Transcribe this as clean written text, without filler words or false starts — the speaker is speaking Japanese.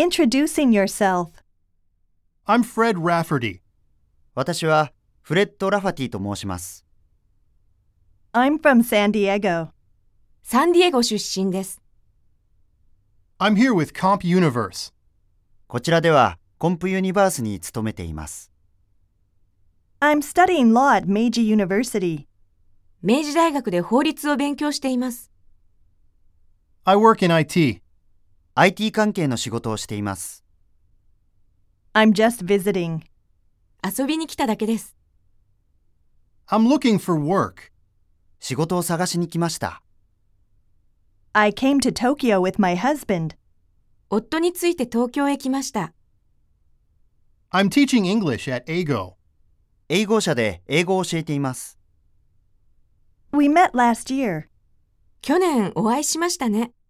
Introducing yourself. I'm Fred Rafferty. 私はフレッド・ラファティと申します。 I'm from San Diego. サンディエゴ出身です。 I'm here with Comp Universe. こちらではコンプユニバースに勤めています。 I'm studying law at Meiji University. 明治大学で法律を勉強しています。 I work in IT. IT 関係の仕事をしています。 I'm just visiting. 遊びに来ただけです。 I'm looking for work. 仕事を探しに来ました。 I came to Tokyo with my husband. 夫について東京へ来ました。 I'm teaching English at AGO. 英語社で英語を教えています。 We met last year. 去年お会いしましたね。